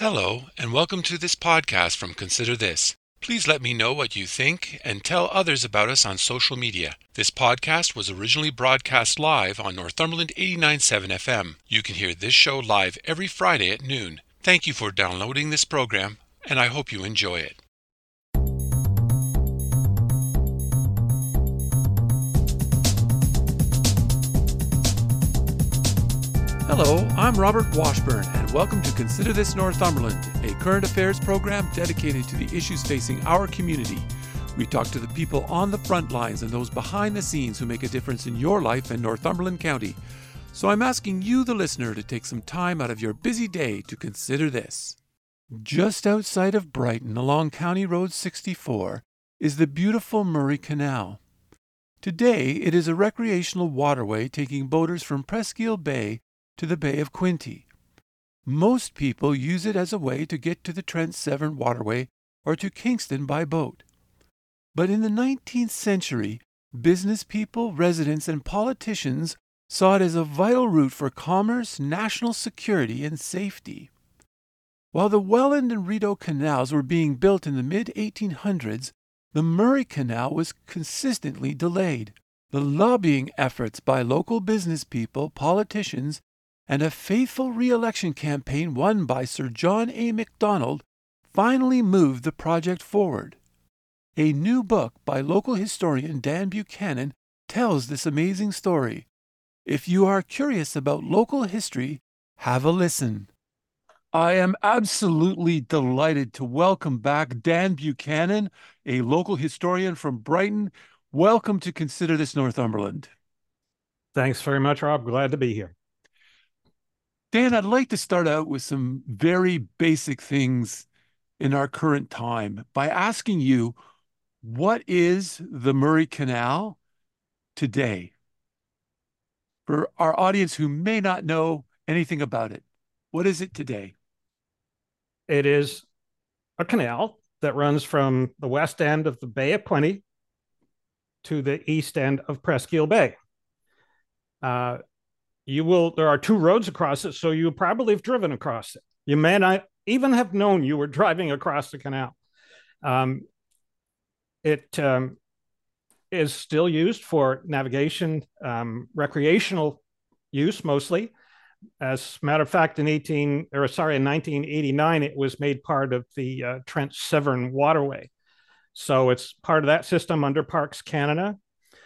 Hello, and welcome to this podcast from Consider This. Please let me know what you think and tell others about us on social media. This podcast was originally broadcast live on Northumberland 89.7 FM. You can hear this show live every Friday at noon. Thank you for downloading this program, and I hope you enjoy it. Hello, I'm Robert Washburn, and welcome to Consider This Northumberland, a current affairs program dedicated to the issues facing our community. We talk to the people on the front lines and those behind the scenes who make a difference in your life in Northumberland County. So I'm asking you, the listener, to take some time out of your busy day to consider this. Just outside of Brighton, along County Road 64, is the beautiful Murray Canal. Today, it is a recreational waterway taking boaters from Presqu'île Bay to the Bay of Quinte. Most people use it as a way to get to the Trent Severn waterway or to Kingston by boat. But in the 19th century, business people, residents, and politicians saw it as a vital route for commerce, national security, and safety. While the Welland and Rideau canals were being built in the mid-1800s, the Murray Canal was consistently delayed. The lobbying efforts by local business people, politicians, and a faithful re-election campaign won by Sir John A. Macdonald finally moved the project forward. A new book by local historian Dan Buchanan tells this amazing story. If you are curious about local history, have a listen. I am absolutely delighted to welcome back Dan Buchanan, a local historian from Brighton. Welcome to Consider This Northumberland. Thanks very much, Rob. Glad to be here. Dan, I'd like to start out with some very basic things in our current time by asking you, what is the Murray Canal today? For our audience who may not know anything about it, what is it today? It is a canal that runs from the west end of the Bay of Quinte to the east end of Presqu'île Bay. There are two roads across it, so you probably have driven across it. You may not even have known you were driving across the canal. It is still used for navigation, recreational use mostly. As a matter of fact, in 1989, it was made part of the Trent Severn waterway. So it's part of that system under Parks Canada.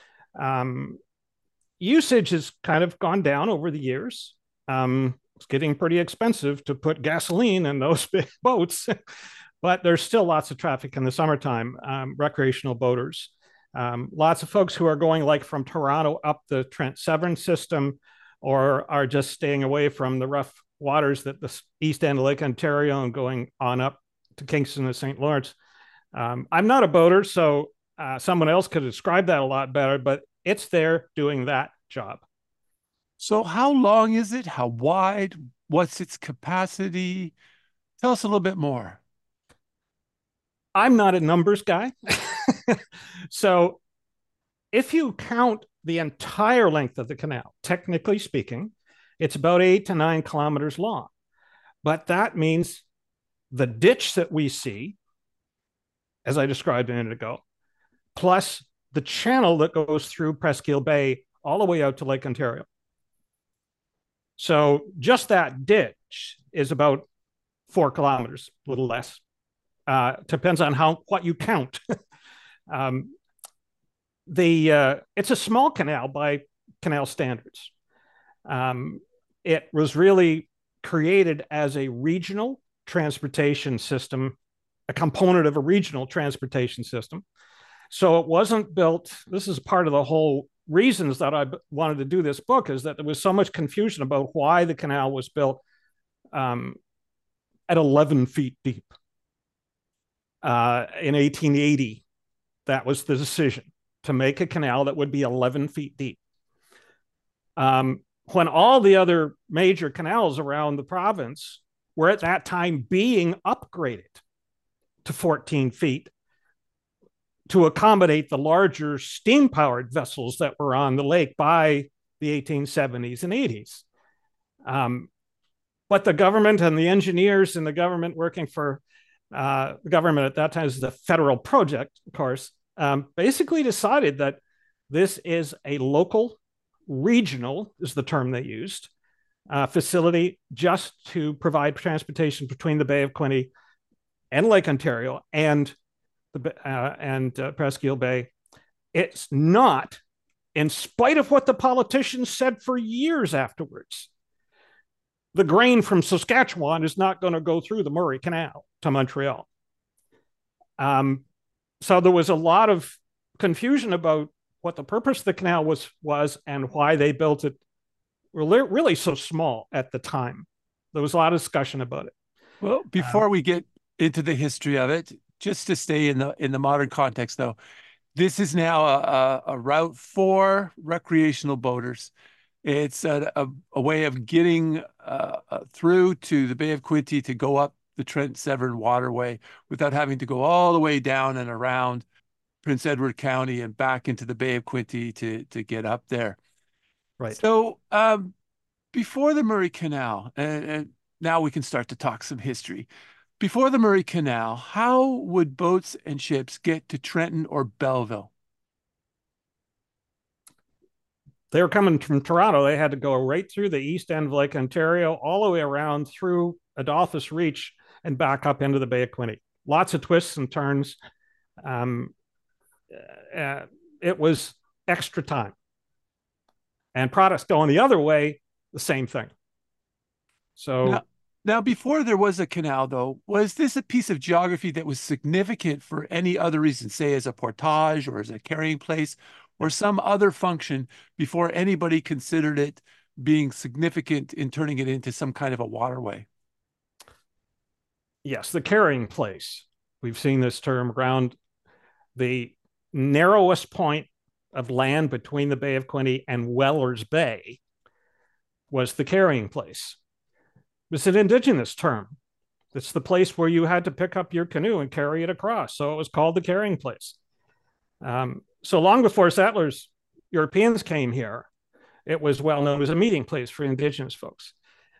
Usage has kind of gone down over the years. It's getting pretty expensive to put gasoline in those big boats, but there's still lots of traffic in the summertime, recreational boaters. Lots of folks who are going like from Toronto up the Trent Severn system or are just staying away from the rough waters that the east end of Lake Ontario and going on up to Kingston and St. Lawrence. I'm not a boater, so someone else could describe that a lot better, but it's there doing that job. So how long is it? How wide? What's its capacity? Tell us a little bit more. I'm not a numbers guy. So if you count the entire length of the canal, technically speaking, it's about 8 to 9 kilometers long. But that means the ditch that we see, as I described a minute ago, plus the channel that goes through Presqu'île Bay all the way out to Lake Ontario. So just that ditch is about 4 kilometers, a little less. Depends on what you count. It's a small canal by canal standards. It was really created as a regional transportation system, a component of a regional transportation system. So it wasn't built, this is part of the whole reasons that I wanted to do this book, is that there was so much confusion about why the canal was built at 11 feet deep. In 1880, that was the decision, to make a canal that would be 11 feet deep. When all the other major canals around the province were at that time being upgraded to 14 feet, to accommodate the larger steam-powered vessels that were on the lake by the 1870s and 80s. But the government and the engineers and the government working for the government at that time is the federal project, of course, basically decided that this is a local, regional is the term they used, facility just to provide transportation between the Bay of Quinte and Lake Ontario and Presqu'île Bay. It's not, in spite of what the politicians said for years afterwards, the grain from Saskatchewan is not going to go through the Murray Canal to Montreal. So there was a lot of confusion about what the purpose of the canal was and why they built it really so small at the time. There was a lot of discussion about it. Well, before we get into the history of it, just to stay in the modern context, though, this is now a route for recreational boaters. It's a way of getting through to the Bay of Quinte to go up the Trent Severn Waterway without having to go all the way down and around Prince Edward County and back into the Bay of Quinte to get up there. Right. So before the Murray Canal, and now we can start to talk some history. Before the Murray Canal, how would boats and ships get to Trenton or Belleville? They were coming from Toronto. They had to go right through the east end of Lake Ontario, all the way around through Adolphus Reach and back up into the Bay of Quinte. Lots of twists and turns. It was extra time. And products going the other way, the same thing. So now, before there was a canal, though, was this a piece of geography that was significant for any other reason, say as a portage or as a carrying place or some other function before anybody considered it being significant in turning it into some kind of a waterway? Yes, the carrying place. We've seen this term around the narrowest point of land between the Bay of Quinte and Weller's Bay was the carrying place. It's an Indigenous term. It's the place where you had to pick up your canoe and carry it across. So it was called the carrying place. So long before settlers, Europeans came here, it was well known as a meeting place for Indigenous folks.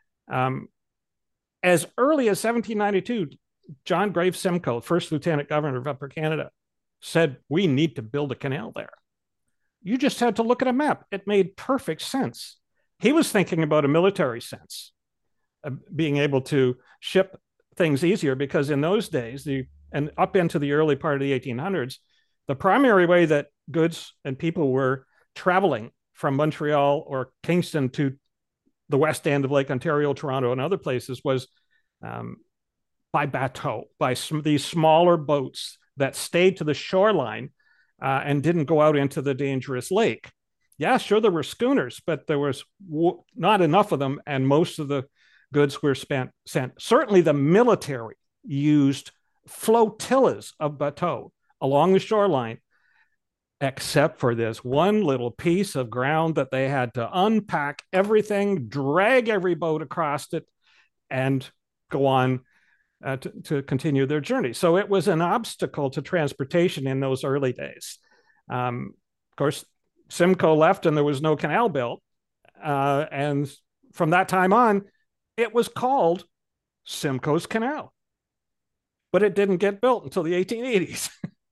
As early as 1792, John Graves Simcoe, first Lieutenant Governor of Upper Canada, said, we need to build a canal there. You just had to look at a map. It made perfect sense. He was thinking about a military sense, being able to ship things easier, because in those days, and up into the early part of the 1800s, the primary way that goods and people were traveling from Montreal or Kingston to the west end of Lake Ontario, Toronto, and other places was by bateau, by these smaller boats that stayed to the shoreline and didn't go out into the dangerous lake. Yeah, sure, there were schooners, but there was not enough of them, and most of the goods were sent. Certainly the military used flotillas of bateaux along the shoreline, except for this one little piece of ground that they had to unpack everything, drag every boat across it, and go on to continue their journey. So it was an obstacle to transportation in those early days. Of course, Simcoe left and there was no canal built. And from that time on, it was called Simcoe's Canal. But it didn't get built until the 1880s.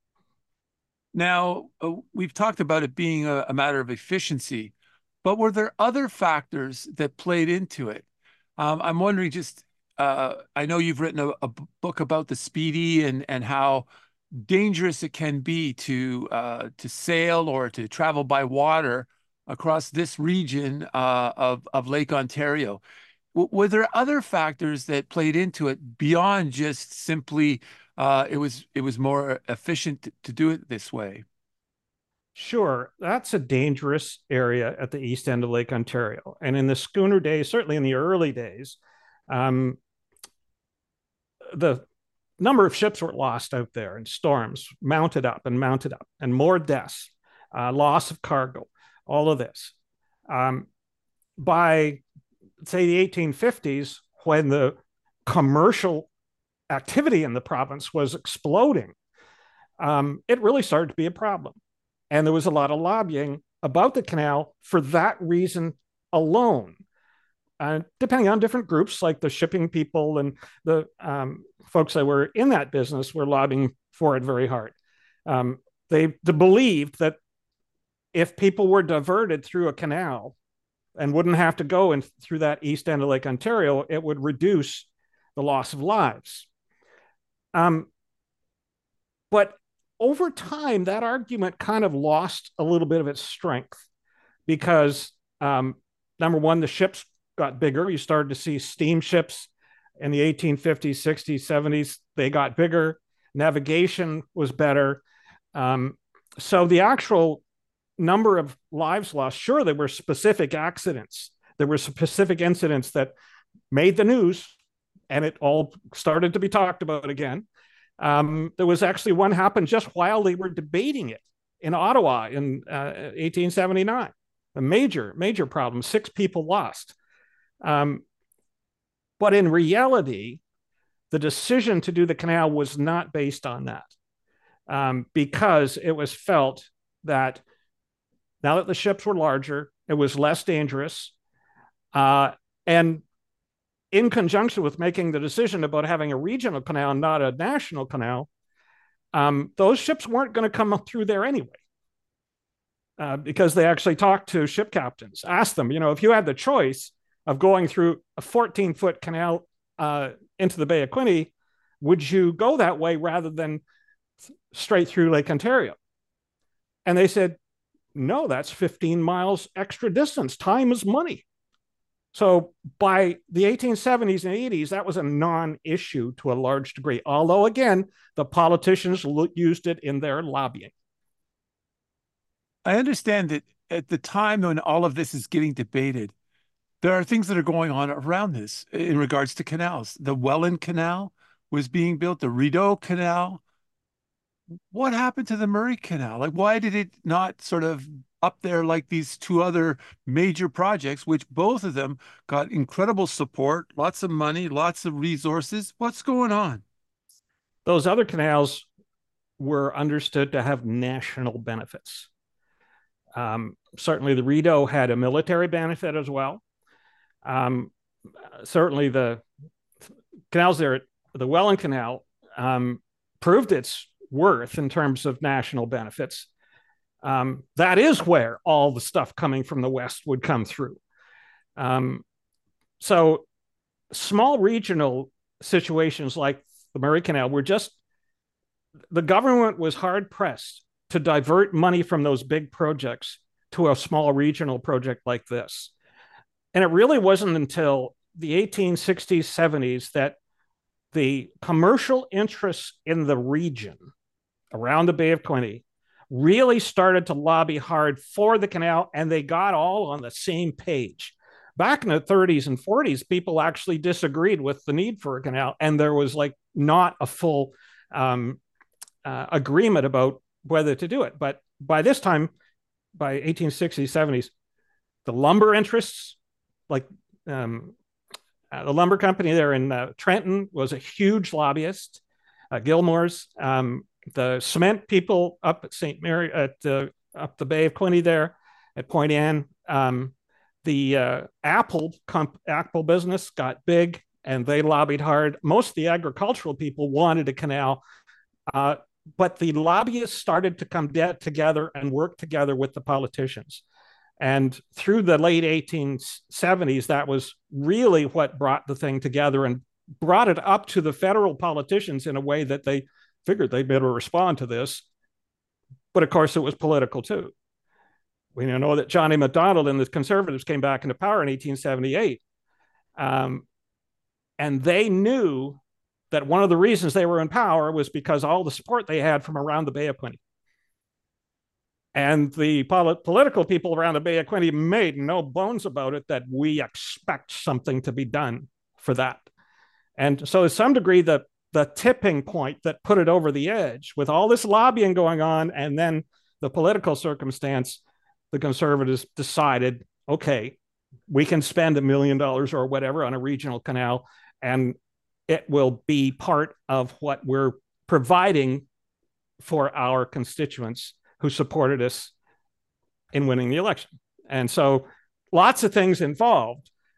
Now, we've talked about it being a matter of efficiency, but were there other factors that played into it? I'm wondering just, I know you've written a book about the Speedy and how dangerous it can be to sail or to travel by water across this region of Lake Ontario. Were there other factors that played into it beyond just simply it was more efficient to do it this way? Sure, that's a dangerous area at the east end of Lake Ontario. And in the schooner days, certainly in the early days, the number of ships were lost out there in storms, mounted up, and more deaths, loss of cargo, all of this. By, say, the 1850s, when the commercial activity in the province was exploding, it really started to be a problem. And there was a lot of lobbying about the canal for that reason alone. depending on different groups, like the shipping people and the folks that were in that business were lobbying for it very hard. They believed that if people were diverted through a canal and wouldn't have to go in through that east end of Lake Ontario, it would reduce the loss of lives. But over time, that argument kind of lost a little bit of its strength because, number one, the ships got bigger. You started to see steamships in the 1850s, 60s, 70s. They got bigger. Navigation was better. So the actual number of lives lost, sure, there were specific accidents. There were specific incidents that made the news, and it all started to be talked about again. There was actually one happened just while they were debating it in Ottawa in 1879. A major problem. 6 people lost. But in reality, the decision to do the canal was not based on that, because it was felt that now that the ships were larger, it was less dangerous. And in conjunction with making the decision about having a regional canal, not a national canal, those ships weren't going to come through there anyway. Because they actually talked to ship captains, asked them, if you had the choice of going through a 14-foot canal into the Bay of Quinte, would you go that way rather than straight through Lake Ontario? And they said, no, that's 15 miles extra distance. Time is money. So by the 1870s and 80s, that was a non-issue to a large degree. Although, again, the politicians used it in their lobbying. I understand that at the time when all of this is getting debated, there are things that are going on around this in regards to canals. The Welland Canal was being built, the Rideau Canal. What happened to the Murray Canal? Like, why did it not sort of up there like these 2 other major projects, which both of them got incredible support, lots of money, lots of resources? What's going on? Those other canals were understood to have national benefits. Certainly the Rideau had a military benefit as well. Certainly the canals there, the Welland Canal, proved its worth in terms of national benefits. That is where all the stuff coming from the West would come through. So small regional situations like the Murray Canal were just, the government was hard pressed to divert money from those big projects to a small regional project like this. And it really wasn't until the 1860s, 70s that the commercial interests in the region around the Bay of Quinte really started to lobby hard for the canal, and they got all on the same page. Back in the 30s and 40s, people actually disagreed with the need for a canal, and there was like not a full agreement about whether to do it. But by this time, by 1860s, 70s, the lumber interests, like the lumber company there in Trenton was a huge lobbyist, Gilmore's. The cement people up at St. Mary, up the Bay of Quinte there at Point Anne, the Apple business got big and they lobbied hard. Most of the agricultural people wanted a canal, but the lobbyists started to come together and work together with the politicians. And through the late 1870s, that was really what brought the thing together and brought it up to the federal politicians in a way that they figured they'd better respond to this. But of course, it was political too. We know that Johnny MacDonald and the Conservatives came back into power in 1878. And they knew that one of the reasons they were in power was because all the support they had from around the Bay of Quinte. And the political people around the Bay of Quinte made no bones about it that we expect something to be done for that. And so to some degree, the tipping point that put it over the edge with all this lobbying going on and then the political circumstance, the Conservatives decided, okay, we can spend $1 million or whatever on a regional canal, and it will be part of what we're providing for our constituents who supported us in winning the election. And so lots of things involved,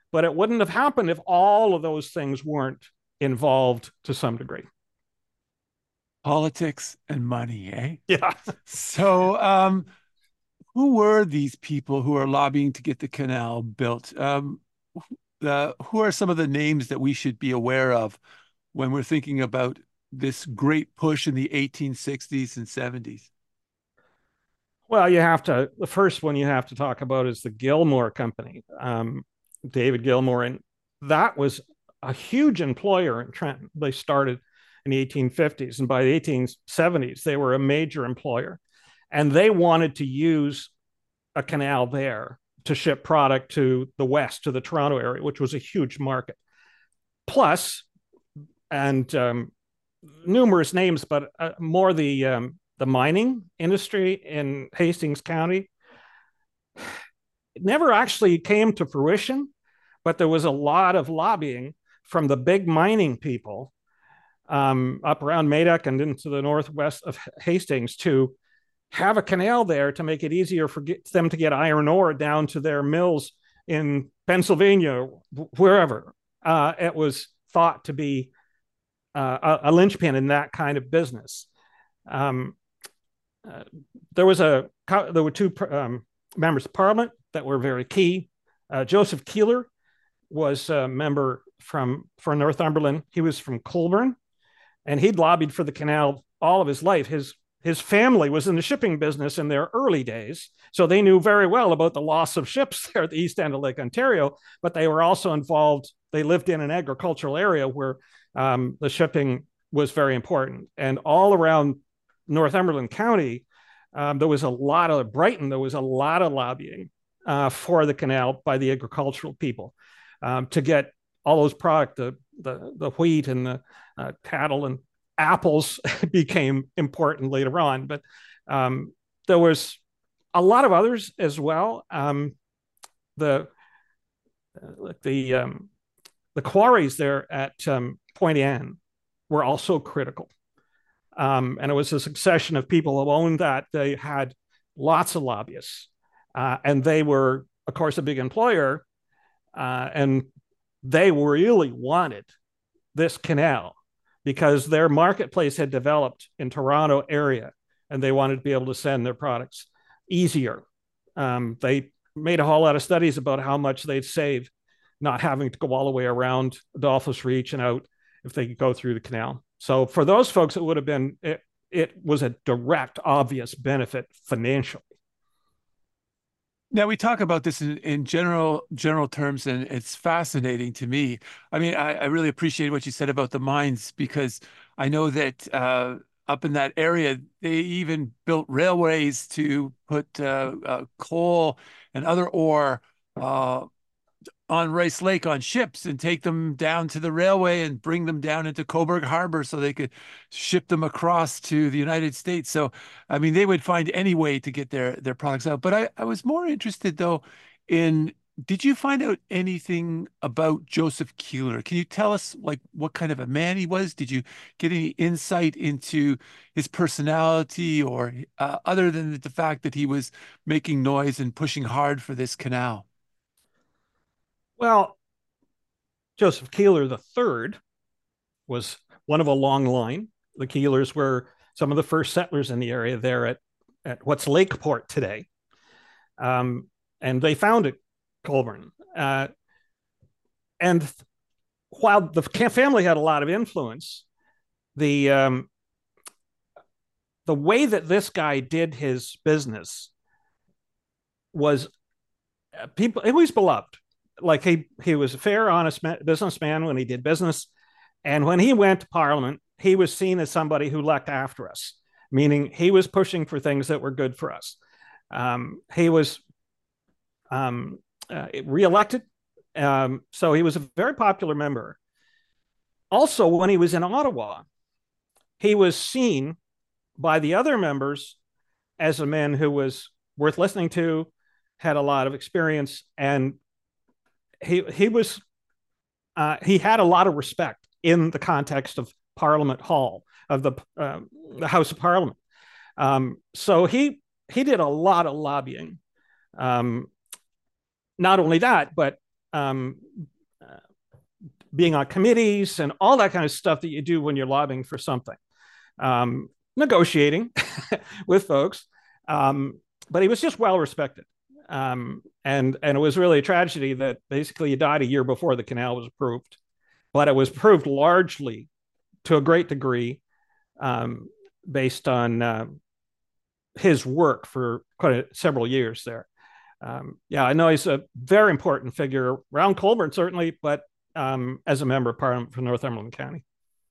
but it wouldn't have happened if all of those things weren't involved to some degree. Politics and money, eh? Yeah. So, who were these people who are lobbying to get the canal built? Who are some of the names that we should be aware of when we're thinking about this great push in the 1860s and 70s? Well, the first one you have to talk about is the Gilmore Company, David Gilmore. And that was a huge employer in Trenton. They started in the 1850s. And by the 1870s, they were a major employer. And they wanted to use a canal there to ship product to the west, to the Toronto area, which was a huge market. Plus, and numerous names, but more the mining industry in Hastings County. It never actually came to fruition, but there was a lot of lobbying from the big mining people up around Medak and into the northwest of Hastings to have a canal there to make it easier for them to get iron ore down to their mills in Pennsylvania, wherever. It was thought to be a linchpin in that kind of business. There were two members of parliament that were very key. Joseph Keeler was a member for Northumberland. He was from Colborne, and he'd lobbied for the canal all of his life. His family was in the shipping business in their early days, so they knew very well about the loss of ships there at the east end of Lake Ontario, but they were also involved. They lived in an agricultural area where the shipping was very important. And all around Northumberland County, there was a lot of lobbying for the canal by the agricultural people to get all those product, the wheat and the cattle and apples became important later on. But there was a lot of others as well. The quarries there at Point Anne were also critical. And it was a succession of people who owned that. They had lots of lobbyists. And they were, of course, a big employer. And they really wanted this canal because their marketplace had developed in Toronto area, and they wanted to be able to send their products easier. They made a whole lot of studies about how much they'd save not having to go all the way around Adolphus Reach and out if they could go through the canal. So for those folks, it would have been, it was a direct, obvious benefit financially. Now we talk about this in general terms, and it's fascinating to me. I mean, I really appreciate what you said about the mines, because I know that up in that area, they even built railways to put coal and other ore on Rice Lake on ships and take them down to the railway and bring them down into Cobourg Harbor so they could ship them across to the United States. So, I mean, they would find any way to get their products out. But I was more interested, though, in, did you find out anything about Joseph Keeler? Can you tell us, like, what kind of a man he was? Did you get any insight into his personality, or other than the fact that he was making noise and pushing hard for this canal? Well, Joseph Keeler III was one of a long line. The Keelers were some of the first settlers in the area there at what's Lakeport today. And they founded Colborne. And while the family had a lot of influence, the way that this guy did his business was he was beloved. Like he was a fair, honest businessman when he did business. And when he went to Parliament, he was seen as somebody who looked after us, meaning he was pushing for things that were good for us. He was reelected. So he was a very popular member. Also, when he was in Ottawa, he was seen by the other members as a man who was worth listening to, had a lot of experience, and he had a lot of respect in the context of Parliament Hall, of the House of Parliament. So he did a lot of lobbying. Not only that, but being on committees and all that kind of stuff that you do when you're lobbying for something, negotiating with folks. But he was just well respected. And it was really a tragedy that basically he died a year before the canal was approved. But it was approved largely, to a great degree, based on his work for several years there. Yeah, I know he's a very important figure around Colborne, certainly, but as a member of Parliament for Northumberland County.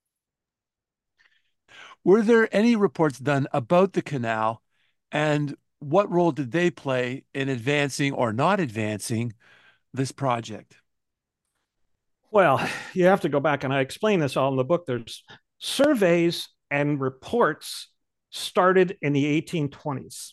Were there any reports done about the canal, and what role did they play in advancing or not advancing this project? Well, you have to go back, and I explain this all in the book. There's surveys and reports started in the 1820s.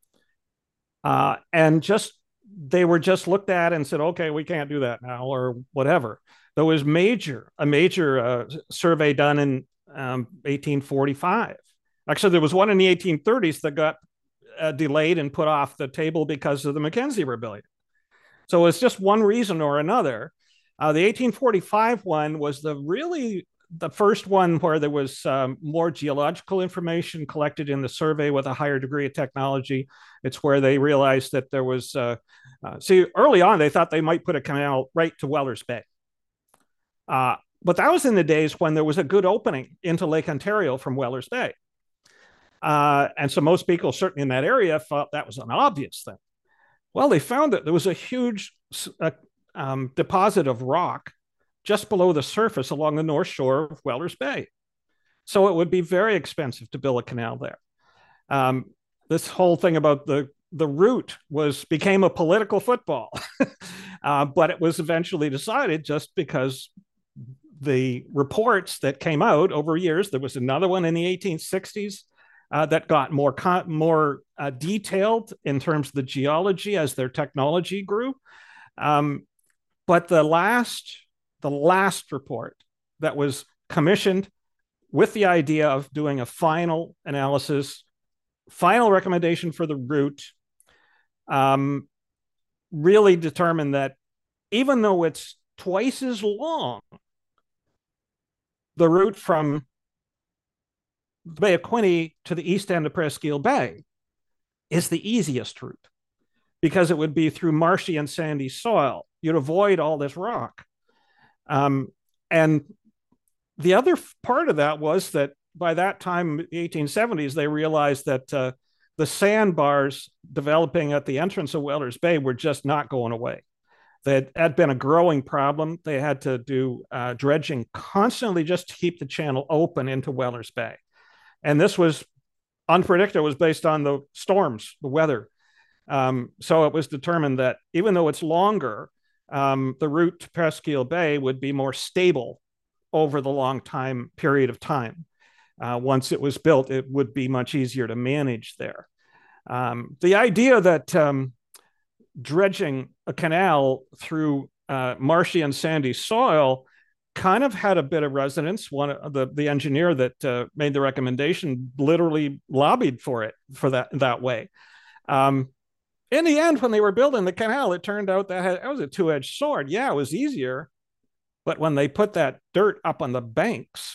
And they were just looked at and said, okay, we can't do that now, or whatever. There was a major survey done in 1845. Actually, there was one in the 1830s that got delayed and put off the table because of the Mackenzie Rebellion. So it's just one reason or another. The 1845 one was the first one where there was more geological information collected in the survey with a higher degree of technology. It's where they realized that there was, early on, they thought they might put a canal right to Wellers Bay. But that was in the days when there was a good opening into Lake Ontario from Wellers Bay. And so most people, certainly in that area, thought that was an obvious thing. Well, they found that there was a huge deposit of rock just below the surface along the north shore of Wellers Bay. So it would be very expensive to build a canal there. This whole thing about the route became a political football, but it was eventually decided just because the reports that came out over years. There was another one in the 1860s that got more detailed in terms of the geology as their technology grew. But the last report that was commissioned with the idea of doing a final analysis, final recommendation for the route, really determined that even though it's twice as long, the route from the Bay of Quinte to the east end of Presqu'île Bay is the easiest route because it would be through marshy and sandy soil. You'd avoid all this rock. And the other part of that was that by that time, the 1870s, they realized that the sandbars developing at the entrance of Wellers Bay were just not going away. That had been a growing problem. They had to do dredging constantly just to keep the channel open into Wellers Bay. And this was unpredictable. It was based on the storms, the weather. So it was determined that even though it's longer, the route to Presqu'île Bay would be more stable over the long period of time. Once it was built, it would be much easier to manage there. The idea that dredging a canal through marshy and sandy soil kind of had a bit of resonance. The engineer that made the recommendation literally lobbied for that way. In the end, when they were building the canal, it turned out that it was a two-edged sword. Yeah, it was easier, but when they put that dirt up on the banks,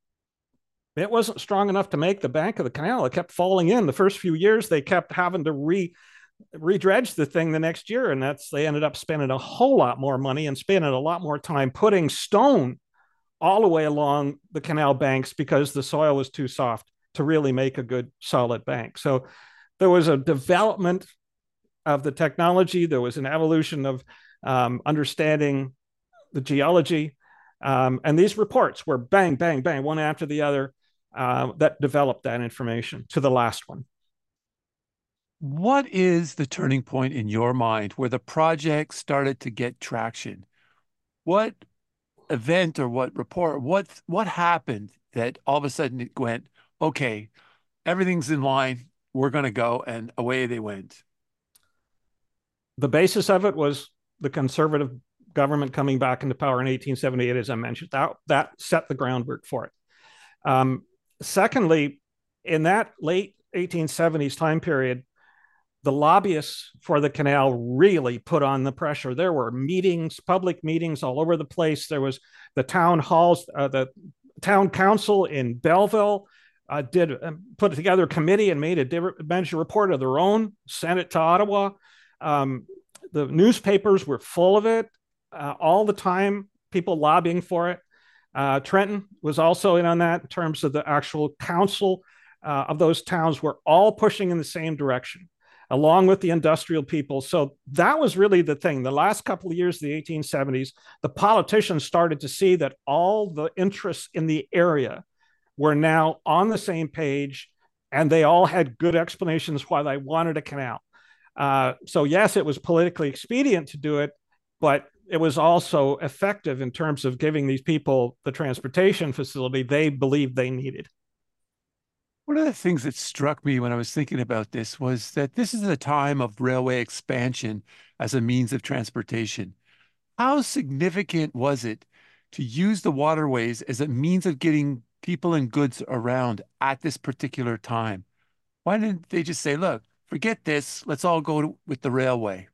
it wasn't strong enough to make the bank of the canal. It kept falling in. The first few years, they kept having to redredge the thing the next year, and they ended up spending a whole lot more money and spending a lot more time putting stone all the way along the canal banks because the soil was too soft to really make a good solid bank. So there was a development of the technology. There was an evolution of understanding the geology. And these reports were bang, bang, bang, one after the other, that developed that information to the last one. What is the turning point in your mind where the project started to get traction? What event or what report, what happened that all of a sudden it went, okay, everything's in line, we're going to go, and away they went? The basis of it was the Conservative government coming back into power in 1878, as I mentioned. That set the groundwork for it. Secondly, in that late 1870s time period, the lobbyists for the canal really put on the pressure. There were meetings, public meetings all over the place. There was the town halls, the town council in Belleville put together a committee and made a report of their own, sent it to Ottawa. The newspapers were full of it all the time, people lobbying for it. Trenton was also in on that in terms of the actual council of those towns were all pushing in the same direction, along with the industrial people. So that was really the thing. The last couple of years of the 1870s, the politicians started to see that all the interests in the area were now on the same page, and they all had good explanations why they wanted a canal. So yes, it was politically expedient to do it, but it was also effective in terms of giving these people the transportation facility they believed they needed. One of the things that struck me when I was thinking about this was that this is a time of railway expansion as a means of transportation. How significant was it to use the waterways as a means of getting people and goods around at this particular time? Why didn't they just say, look, forget this, let's all go with the railway?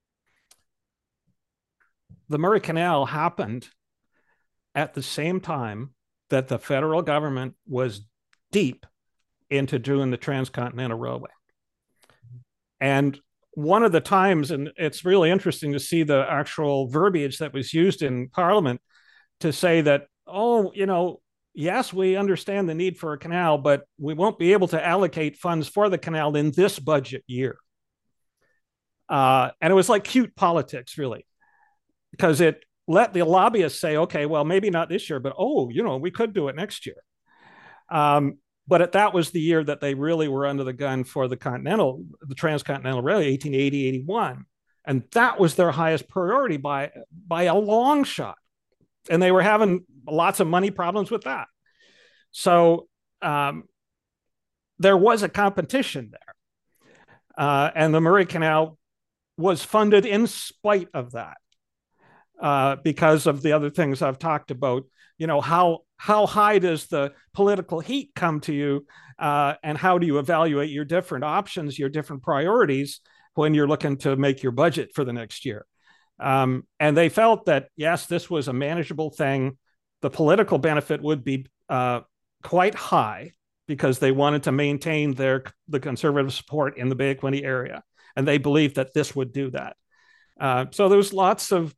The Murray Canal happened at the same time that the federal government was deep into doing the Transcontinental Railway. And one of the times, and it's really interesting to see the actual verbiage that was used in Parliament to say that, oh, yes, we understand the need for a canal, but we won't be able to allocate funds for the canal in this budget year. And it was like cute politics, really, because it let the lobbyists say, okay, well, maybe not this year, but we could do it next year. But that was the year that they really were under the gun for the Transcontinental Railway, 1880, 81. And that was their highest priority by a long shot. And they were having lots of money problems with that. So there was a competition there. And the Murray Canal was funded in spite of that because of the other things I've talked about. How high does the political heat come to you, and how do you evaluate your different options, your different priorities when you're looking to make your budget for the next year? And they felt that, yes, this was a manageable thing. The political benefit would be quite high because they wanted to maintain the conservative support in the Bay of Quinte area. And they believed that this would do that. So there was lots of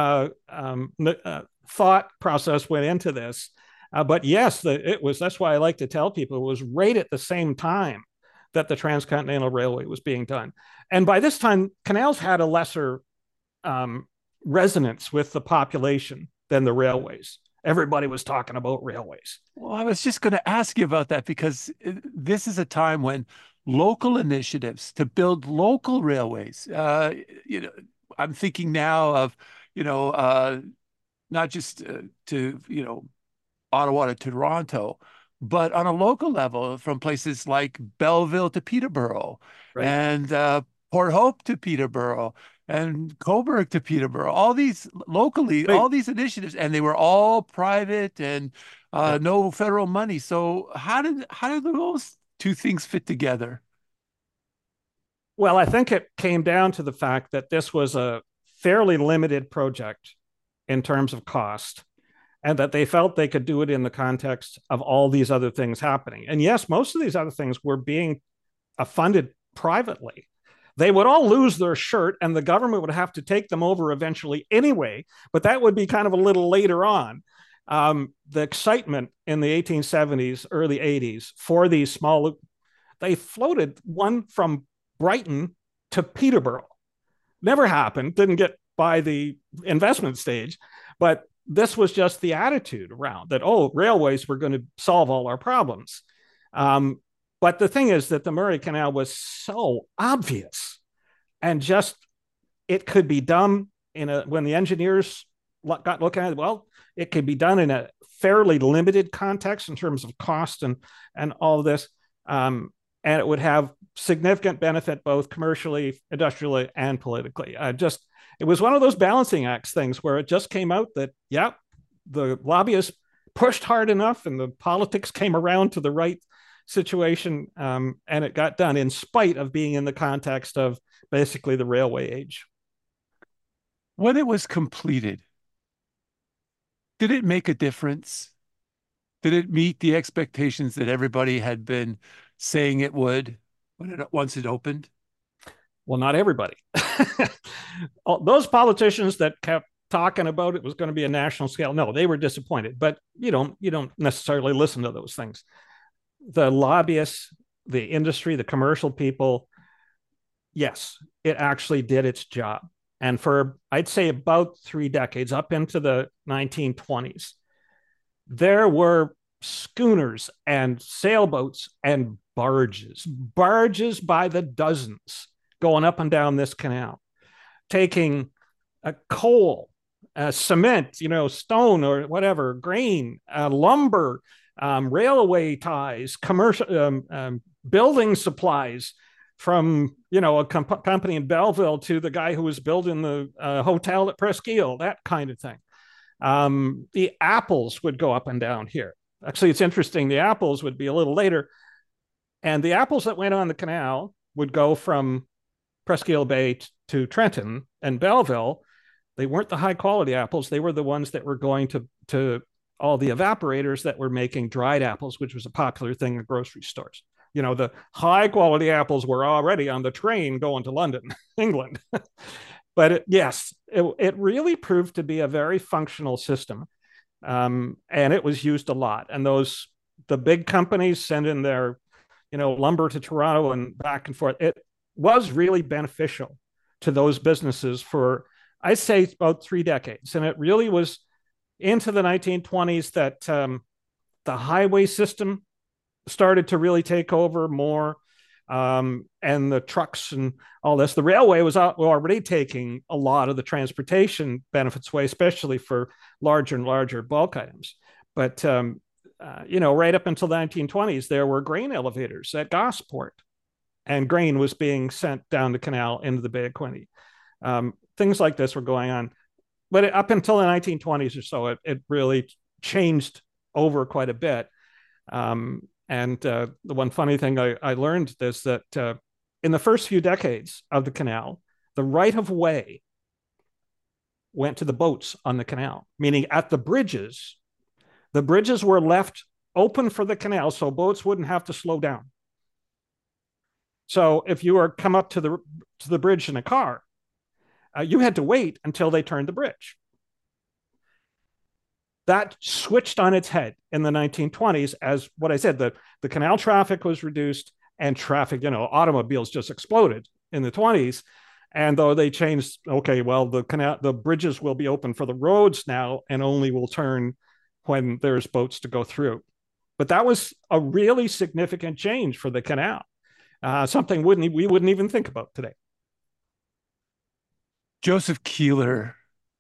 thought process went into this. But yes, that's why I like to tell people it was right at the same time that the Transcontinental Railway was being done. And by this time, canals had a lesser resonance with the population than the railways. Everybody was talking about railways. Well, I was just going to ask you about that because this is a time when local initiatives to build local railways, I'm thinking now of, not just to, Ottawa to Toronto, but on a local level from places like Belleville to Peterborough, right, and Port Hope to Peterborough and Cobourg to Peterborough, all these locally, right, all these initiatives, and they were all private and no federal money. So how did those two things fit together? Well, I think it came down to the fact that this was a fairly limited project in terms of cost, and that they felt they could do it in the context of all these other things happening. And yes, most of these other things were being funded privately. They would all lose their shirt and the government would have to take them over eventually anyway, but that would be kind of a little later on. The excitement in the 1870s, early 80s for these small, they floated one from Brighton to Peterborough. Never happened, didn't get by the investment stage, but this was just the attitude around that, railways were going to solve all our problems. But the thing is that the Murray Canal was so obvious and just, it could be done when the engineers got looking at it, well, it could be done in a fairly limited context in terms of cost and all of this. And it would have significant benefit both commercially, industrially, and politically. It was one of those balancing acts things where it just came out that, the lobbyists pushed hard enough and the politics came around to the right situation, and it got done in spite of being in the context of basically the railway age. When it was completed, did it make a difference? Did it meet the expectations that everybody had been saying it would once it opened? Well, not everybody. Those politicians that kept talking about it was going to be a national scale, no, they were disappointed. But you don't necessarily listen to those things. The lobbyists, the industry, the commercial people, yes, it actually did its job. And for, I'd say, about 3 decades, up into the 1920s, there were schooners and sailboats and barges by the dozens going up and down this canal, taking a coal, cement, stone or whatever, grain, lumber, railway ties, commercial building supplies from a company in Belleville to the guy who was building the hotel at Presqu'île, that kind of thing. The apples would go up and down here. Actually, it's interesting. The apples would be a little later. And the apples that went on the canal would go from Presqu'île Bay to Trenton and Belleville. They weren't the high quality apples. They were the ones that were going to all the evaporators that were making dried apples, which was a popular thing in grocery stores. The high quality apples were already on the train going to London, England. But yes, it really proved to be a very functional system. And it was used a lot. And the big companies sending their, lumber to Toronto and back and forth. It was really beneficial to those businesses for, I'd say, about 3 decades. And it really was into the 1920s that the highway system started to really take over more. And the trucks and all this. The railway was already taking a lot of the transportation benefits away, especially for larger and larger bulk items. But, right up until the 1920s, there were grain elevators at Gosport, and grain was being sent down the canal into the Bay of Quinte. Things like this were going on. But up until the 1920s or so, it really changed over quite a bit. And the one funny thing I learned is that in the first few decades of the canal, the right of way went to the boats on the canal, meaning at the bridges were left open for the canal so boats wouldn't have to slow down. So if you were come up to the bridge in a car, you had to wait until they turned the bridge. That switched on its head in the 1920s as, what I said, the canal traffic was reduced and traffic, automobiles just exploded in the 20s. And though they changed, okay, well, the bridges will be open for the roads now and only will turn when there's boats to go through. But that was a really significant change for the canal, something we wouldn't even think about today. Joseph Keeler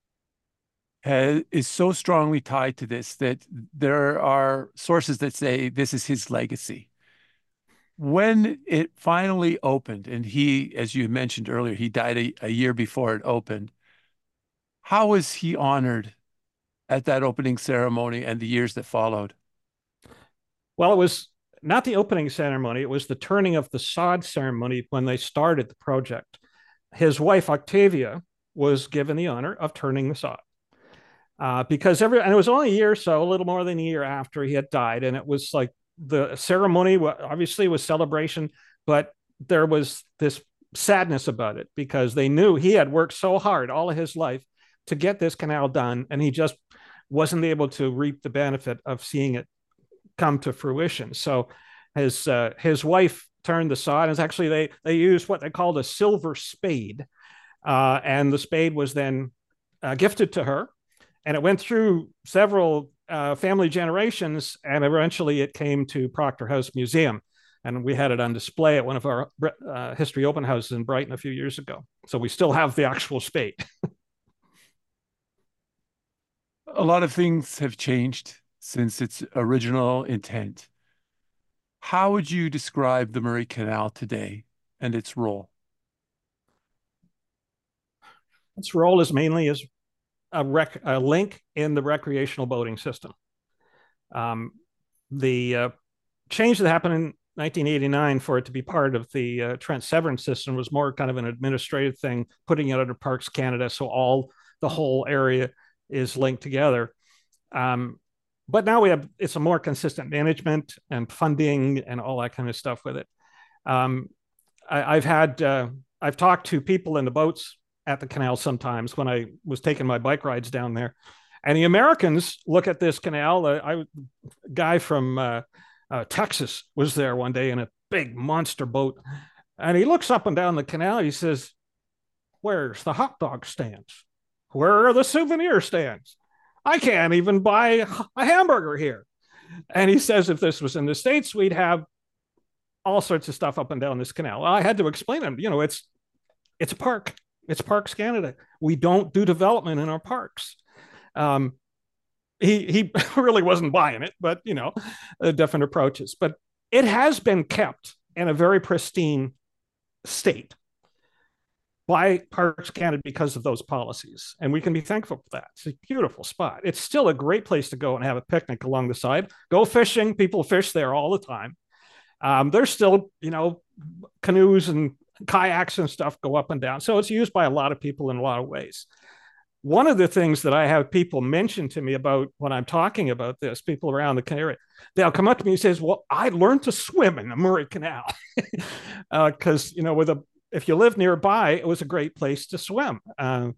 is so strongly tied to this that there are sources that say this is his legacy. When it finally opened, and he, as you mentioned earlier, he died a year before it opened, how was he honored at that opening ceremony and the years that followed? Well, it was not the opening ceremony. It was the turning of the sod ceremony when they started the project. His wife, Octavia, was given the honor of turning the sod. Because and it was only a year or so, a little more than a year after he had died. And it was like the ceremony obviously was celebration, but there was this sadness about it because they knew he had worked so hard all of his life to get this canal done. And he just wasn't able to reap the benefit of seeing it come to fruition. So his wife turned the sod. And actually they used what they called a silver spade. And the spade was then gifted to her. And it went through several family generations, and eventually it came to Proctor House Museum. And we had it on display at one of our history open houses in Brighton a few years ago. So we still have the actual spade. A lot of things have changed since its original intent. How would you describe the Murray Canal today and its role? Its role is mainly as a link in the recreational boating system. The change that happened in 1989 for it to be part of the Trent Severn system was more kind of an administrative thing, putting it under Parks Canada, so the whole area is linked together. But now it's a more consistent management and funding and all that kind of stuff with it. I've talked to people in the boats at the canal sometimes when I was taking my bike rides down there, and the Americans look at this canal. A guy from Texas was there one day in a big monster boat, and he looks up and down the canal. He says, "Where's the hot dog stands? Where are the souvenir stands? I can't even buy a hamburger here." And he says, if this was in the States, we'd have all sorts of stuff up and down this canal. Well, I had to explain to him, it's a park. It's Parks Canada. We don't do development in our parks. He really wasn't buying it, but different approaches. But it has been kept in a very pristine state by Parks Canada because of those policies. And we can be thankful for that. It's a beautiful spot. It's still a great place to go and have a picnic along the side. Go fishing. People fish there all the time. There's still, canoes and kayaks and stuff go up and down. So it's used by a lot of people in a lot of ways. One of the things that I have people mention to me about when I'm talking about this, people around the area, they'll come up to me and says, "Well, I learned to swim in the Murray Canal." Because, if you live nearby, it was a great place to swim. A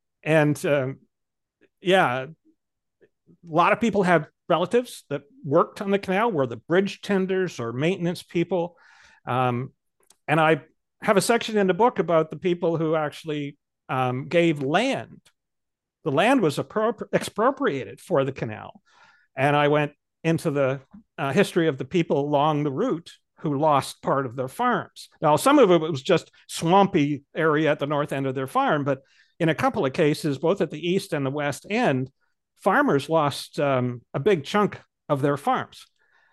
lot of people have relatives that worked on the canal, were the bridge tenders or maintenance people. And I have a section in the book about the people who actually gave land. The land was expropriated for the canal. And I went into the history of the people along the route who lost part of their farms. Now, some of it was just swampy area at the north end of their farm, but in a couple of cases, both at the east and the west end, farmers lost a big chunk of their farms.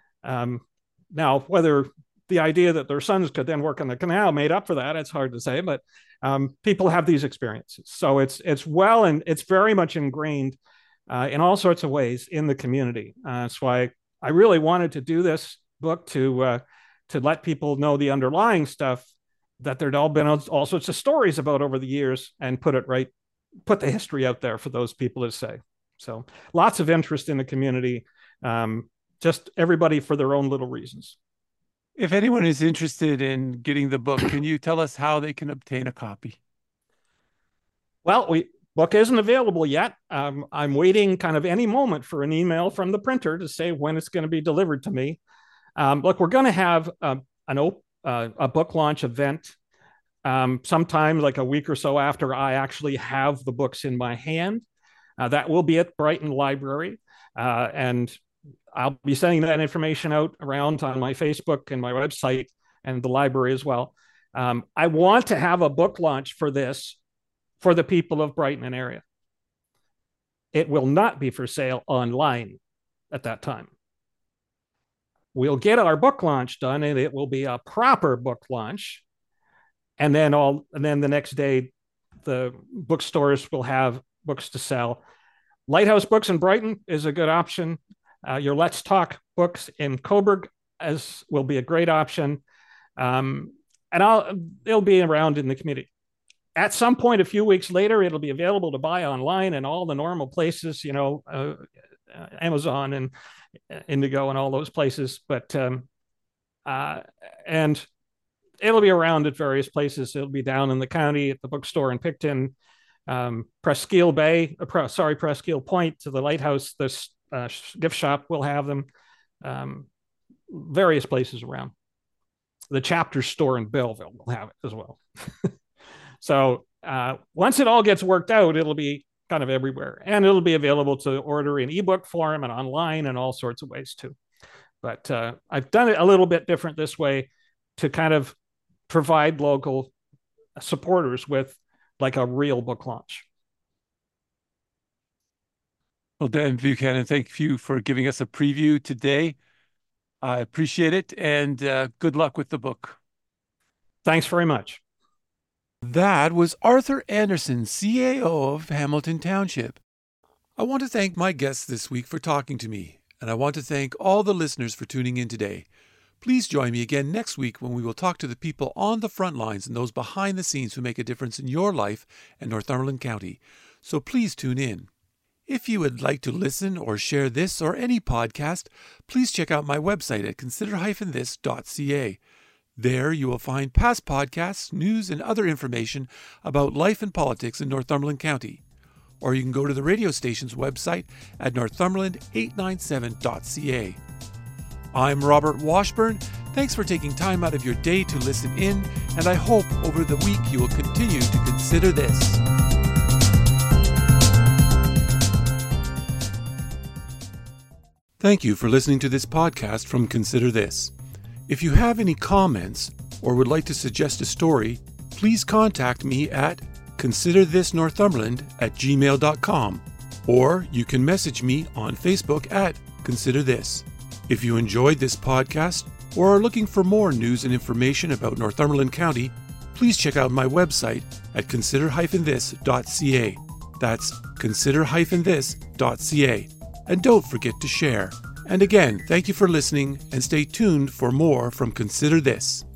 Now, whether the idea that their sons could then work on the canal made up for that, it's hard to say, but people have these experiences. So it's very much ingrained in all sorts of ways in the community. That's why I really wanted to do this book to let people know the underlying stuff that there'd all been all sorts of stories about over the years, and put the history out there for those people to say. So lots of interest in the community, just everybody for their own little reasons. If anyone is interested in getting the book, can you tell us how they can obtain a copy? Well, book isn't available yet. I'm waiting kind of any moment for an email from the printer to say when it's going to be delivered to me. Look, we're going to have a book launch event sometime like a week or so after I actually have the books in my hand. That will be at Brighton Library. And I'll be sending that information out around on my Facebook and my website and the library as well. I want to have a book launch for this for the people of Brighton and area. It will not be for sale online at that time. We'll get our book launch done, and it will be a proper book launch. And then the next day, the bookstores will have books to sell. Lighthouse Books in Brighton is a good option. Your Let's Talk books in Coburg will be a great option. And it'll be around in the community. At some point, a few weeks later, it'll be available to buy online in all the normal places, Amazon and Indigo and all those places. But and it'll be around at various places. It'll be down in the county at the bookstore in Picton, Presqu'île Point to the Lighthouse. This gift shop will have them. Various places around. The Chapter store in Belleville will have it as well. So once it all gets worked out, it'll be kind of everywhere, and it'll be available to order in ebook form and online and all sorts of ways too. But I've done it a little bit different this way to kind of provide local supporters with like a real book launch. Well, Dan Buchanan, thank you for giving us a preview today. I appreciate it, and good luck with the book. Thanks very much. That was Arthur Anderson, CAO of Hamilton Township. I want to thank my guests this week for talking to me, and I want to thank all the listeners for tuning in today. Please join me again next week when we will talk to the people on the front lines and those behind the scenes who make a difference in your life and Northumberland County. So please tune in. If you would like to listen or share this or any podcast, please check out my website at consider-this.ca. There you will find past podcasts, news, and other information about life and politics in Northumberland County. Or you can go to the radio station's website at northumberland897.ca. I'm Robert Washburn. Thanks for taking time out of your day to listen in, and I hope over the week you will continue to consider this. Thank you for listening to this podcast from Consider This. If you have any comments or would like to suggest a story, please contact me at considerthisnorthumberland@gmail.com, or you can message me on Facebook at Consider This. If you enjoyed this podcast or are looking for more news and information about Northumberland County, please check out my website at consider-this.ca. That's consider-this.ca. And don't forget to share. And again, thank you for listening, and stay tuned for more from Consider This.